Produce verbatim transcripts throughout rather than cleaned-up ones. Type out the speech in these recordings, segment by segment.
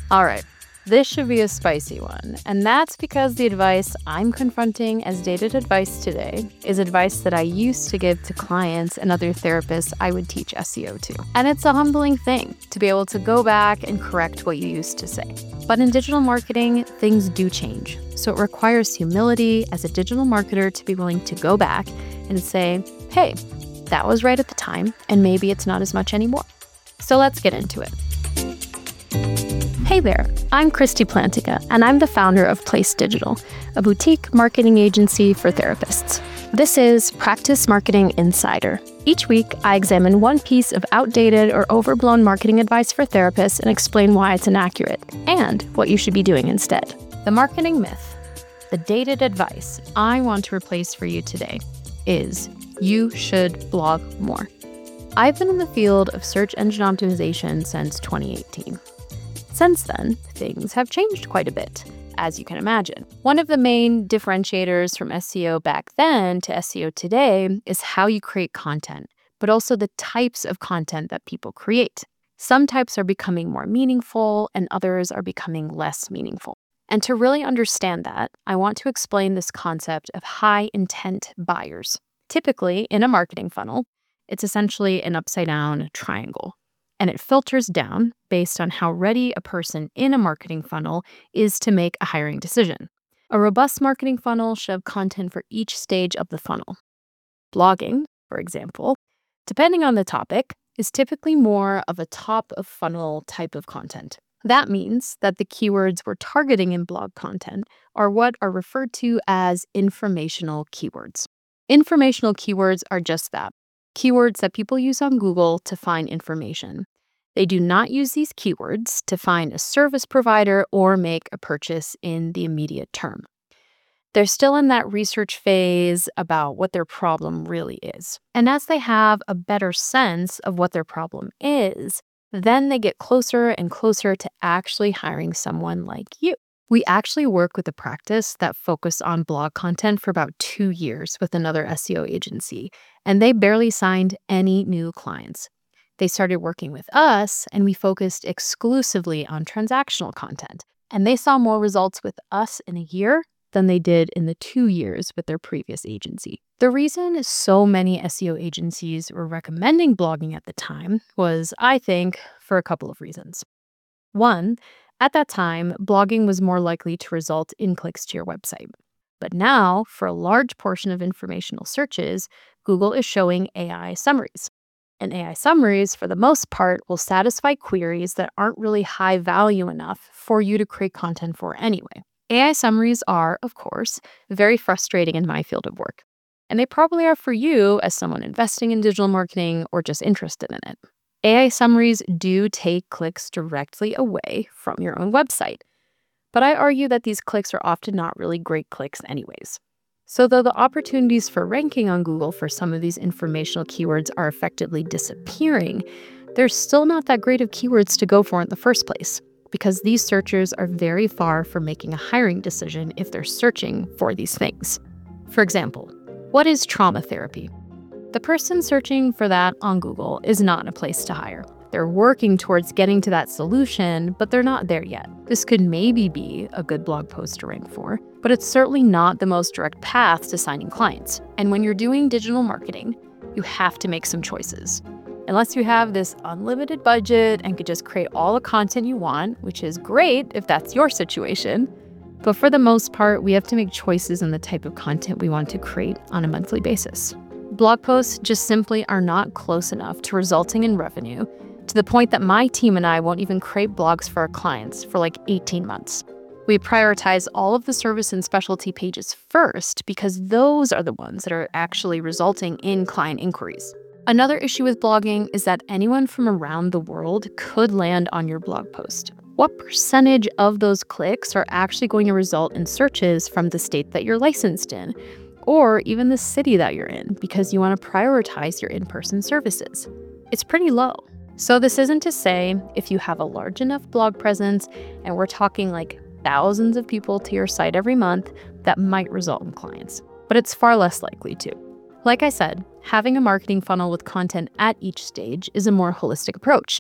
All right, this should be a spicy one, and that's because the advice I'm confronting as dated advice today is advice that I used to give to clients and other therapists I would teach S E O to. And it's a humbling thing to be able to go back and correct what you used to say. But in digital marketing, things do change. So it requires humility as a digital marketer to be willing to go back and say, hey, that was right at the time, and maybe it's not as much anymore. So let's get into it. Hey there, I'm Christy Plantica, and I'm the founder of Place Digital, a boutique marketing agency for therapists. This is Practice Marketing Insider. Each week, I examine one piece of outdated or overblown marketing advice for therapists and explain why it's inaccurate and what you should be doing instead. The marketing myth, the dated advice I want to replace for you today is you should blog more. I've been in the field of search engine optimization since twenty eighteen. Since then, things have changed quite a bit, as you can imagine. One of the main differentiators from S E O back then to S E O today is how you create content, but also the types of content that people create. Some types are becoming more meaningful and others are becoming less meaningful. And to really understand that, I want to explain this concept of high intent buyers. Typically, in a marketing funnel, it's essentially an upside-down triangle. And it filters down based on how ready a person in a marketing funnel is to make a hiring decision. A robust marketing funnel should have content for each stage of the funnel. Blogging, for example, depending on the topic, is typically more of a top-of-funnel type of content. That means that the keywords we're targeting in blog content are what are referred to as informational keywords. Informational keywords are just that. Keywords that people use on Google to find information. They do not use these keywords to find a service provider or make a purchase in the immediate term. They're still in that research phase about what their problem really is. And as they have a better sense of what their problem is, then they get closer and closer to actually hiring someone like you. We actually work with a practice that focused on blog content for about two years with another S E O agency, and they barely signed any new clients. They started working with us, and we focused exclusively on transactional content, and they saw more results with us in a year than they did in the two years with their previous agency. The reason so many S E O agencies were recommending blogging at the time was, I think, for a couple of reasons. One, at that time, blogging was more likely to result in clicks to your website. But now, for a large portion of informational searches, Google is showing A I summaries. And A I summaries, for the most part, will satisfy queries that aren't really high value enough for you to create content for anyway. A I summaries are, of course, very frustrating in my field of work. And they probably are for you as someone investing in digital marketing or just interested in it. A I summaries do take clicks directly away from your own website, but I argue that these clicks are often not really great clicks anyways. So though the opportunities for ranking on Google for some of these informational keywords are effectively disappearing, there's still not that great of keywords to go for in the first place, because these searchers are very far from making a hiring decision if they're searching for these things. For example, what is trauma therapy? The person searching for that on Google is not in a place to hire. They're working towards getting to that solution, but they're not there yet. This could maybe be a good blog post to rank for, but it's certainly not the most direct path to signing clients. And when you're doing digital marketing, you have to make some choices. Unless you have this unlimited budget and could just create all the content you want, which is great if that's your situation, but for the most part, we have to make choices in the type of content we want to create on a monthly basis. Blog posts just simply are not close enough to resulting in revenue, to the point that my team and I won't even create blogs for our clients for like eighteen months. We prioritize all of the service and specialty pages first because those are the ones that are actually resulting in client inquiries. Another issue with blogging is that anyone from around the world could land on your blog post. What percentage of those clicks are actually going to result in searches from the state that you're licensed in, or even the city that you're in, because you want to prioritize your in-person services? It's pretty low. So this isn't to say if you have a large enough blog presence, and we're talking like thousands of people to your site every month, that might result in clients, but it's far less likely to. Like I said, having a marketing funnel with content at each stage is a more holistic approach.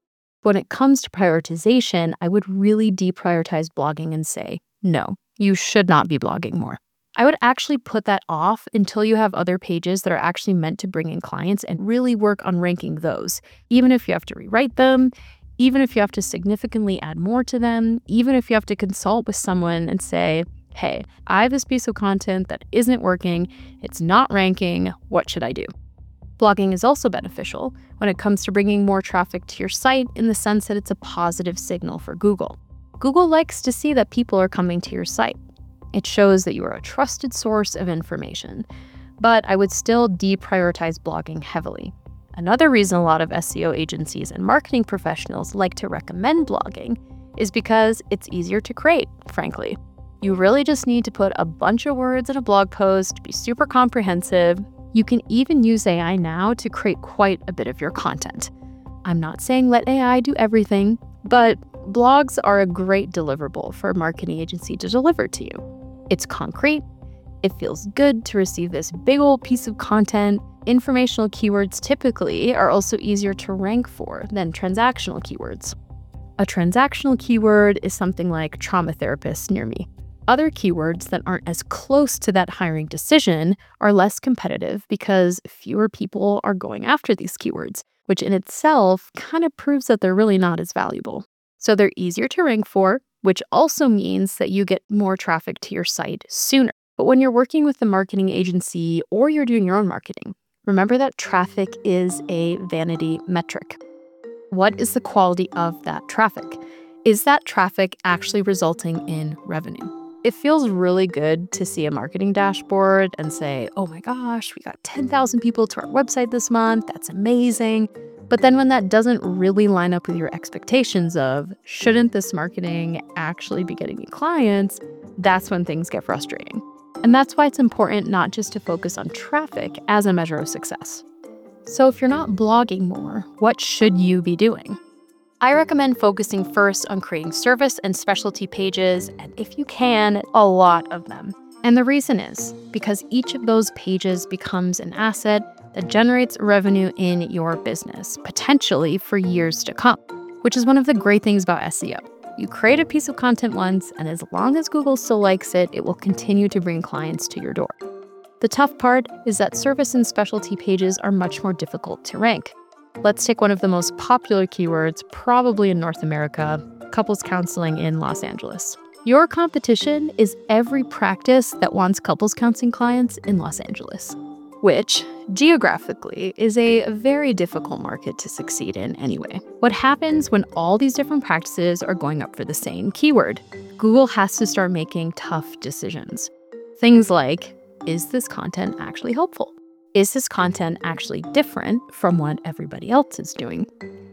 When it comes to prioritization, I would really deprioritize blogging and say, no, you should not be blogging more. I would actually put that off until you have other pages that are actually meant to bring in clients and really work on ranking those, even if you have to rewrite them, even if you have to significantly add more to them, even if you have to consult with someone and say, hey, I have this piece of content that isn't working, it's not ranking, what should I do? Blogging is also beneficial when it comes to bringing more traffic to your site in the sense that it's a positive signal for Google. Google likes to see that people are coming to your site. It shows that you are a trusted source of information, but I would still deprioritize blogging heavily. Another reason a lot of S E O agencies and marketing professionals like to recommend blogging is because it's easier to create, frankly. You really just need to put a bunch of words in a blog post, be super comprehensive. You can even use A I now to create quite a bit of your content. I'm not saying let A I do everything, but blogs are a great deliverable for a marketing agency to deliver to you. It's concrete. It feels good to receive this big old piece of content. Informational keywords typically are also easier to rank for than transactional keywords. A transactional keyword is something like trauma therapist near me. Other keywords that aren't as close to that hiring decision are less competitive because fewer people are going after these keywords, which in itself kind of proves that they're really not as valuable. So they're easier to rank for, which also means that you get more traffic to your site sooner. But when you're working with a marketing agency or you're doing your own marketing, remember that traffic is a vanity metric. What is the quality of that traffic? Is that traffic actually resulting in revenue? It feels really good to see a marketing dashboard and say, oh my gosh, we got ten thousand people to our website this month. That's amazing. But then when that doesn't really line up with your expectations of, shouldn't this marketing actually be getting me clients? That's when things get frustrating. And that's why it's important not just to focus on traffic as a measure of success. So if you're not blogging more, what should you be doing? I recommend focusing first on creating service and specialty pages, and if you can, a lot of them. And the reason is because each of those pages becomes an asset that generates revenue in your business, potentially for years to come, which is one of the great things about S E O. You create a piece of content once, and as long as Google still likes it, it will continue to bring clients to your door. The tough part is that service and specialty pages are much more difficult to rank. Let's take one of the most popular keywords, probably in North America, couples counseling in Los Angeles. Your competition is every practice that wants couples counseling clients in Los Angeles, which geographically is a very difficult market to succeed in anyway. What happens when all these different practices are going up for the same keyword? Google has to start making tough decisions. Things like, is this content actually helpful? Is this content actually different from what everybody else is doing?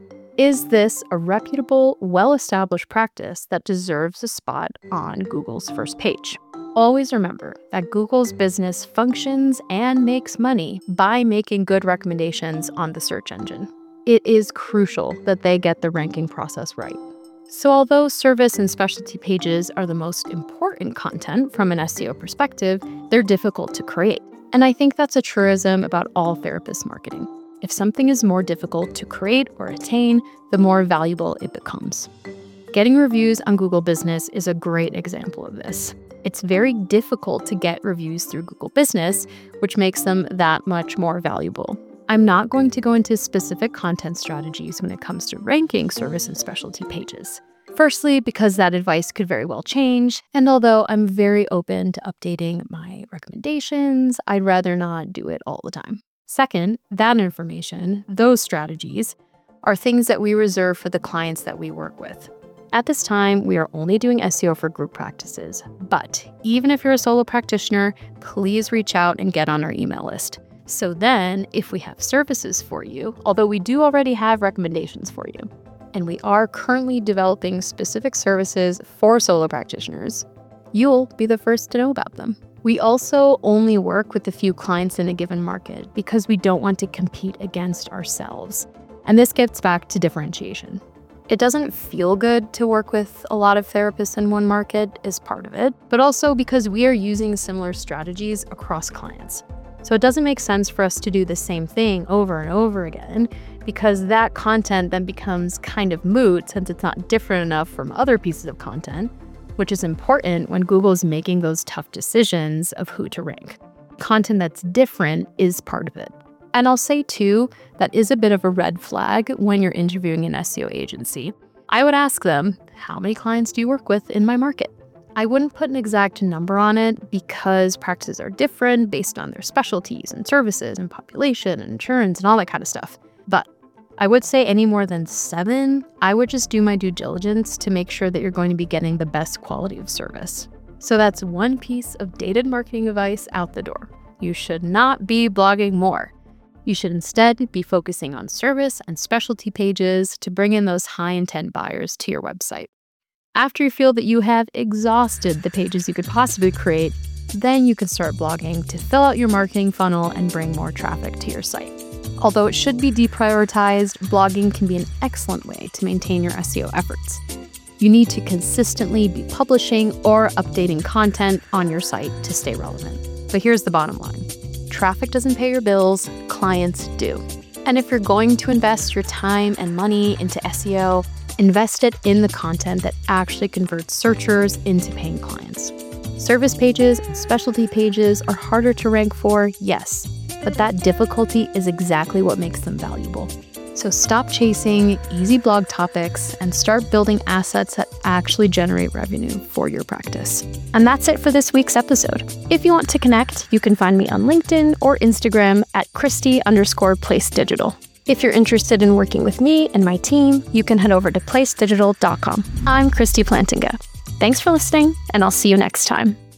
Is this a reputable, well-established practice that deserves a spot on Google's first page? Always remember that Google's business functions and makes money by making good recommendations on the search engine. It is crucial that they get the ranking process right. So although service and specialty pages are the most important content from an S E O perspective, they're difficult to create. And I think that's a truism about all therapist marketing. If something is more difficult to create or attain, the more valuable it becomes. Getting reviews on Google Business is a great example of this. It's very difficult to get reviews through Google Business, which makes them that much more valuable. I'm not going to go into specific content strategies when it comes to ranking service and specialty pages. Firstly, because that advice could very well change, and although I'm very open to updating my recommendations, I'd rather not do it all the time. Second, that information, those strategies, are things that we reserve for the clients that we work with. At this time, we are only doing S E O for group practices, but even if you're a solo practitioner, please reach out and get on our email list. So then, if we have services for you, although we do already have recommendations for you, and we are currently developing specific services for solo practitioners, you'll be the first to know about them. We also only work with a few clients in a given market because we don't want to compete against ourselves. And this gets back to differentiation. It doesn't feel good to work with a lot of therapists in one market is part of it, but also because we are using similar strategies across clients. So it doesn't make sense for us to do the same thing over and over again, because that content then becomes kind of moot since it's not different enough from other pieces of content, which is important when Google is making those tough decisions of who to rank. Content that's different is part of it. And I'll say too, that is a bit of a red flag when you're interviewing an S E O agency. I would ask them, how many clients do you work with in my market? I wouldn't put an exact number on it because practices are different based on their specialties and services and population and insurance and all that kind of stuff. But I would say any more than seven, I would just do my due diligence to make sure that you're going to be getting the best quality of service. So that's one piece of dated marketing advice out the door. You should not be blogging more. You should instead be focusing on service and specialty pages to bring in those high-intent buyers to your website. After you feel that you have exhausted the pages you could possibly create, then you can start blogging to fill out your marketing funnel and bring more traffic to your site. Although it should be deprioritized, blogging can be an excellent way to maintain your S E O efforts. You need to consistently be publishing or updating content on your site to stay relevant. But here's the bottom line. Traffic doesn't pay your bills, clients do. And if you're going to invest your time and money into S E O, invest it in the content that actually converts searchers into paying clients. Service pages and specialty pages are harder to rank for, yes, but that difficulty is exactly what makes them valuable. So stop chasing easy blog topics and start building assets that actually generate revenue for your practice. And that's it for this week's episode. If you want to connect, you can find me on LinkedIn or Instagram at Christy underscore Place Digital. If you're interested in working with me and my team, you can head over to place digital dot com. I'm Christy Plantinga. Thanks for listening, and I'll see you next time.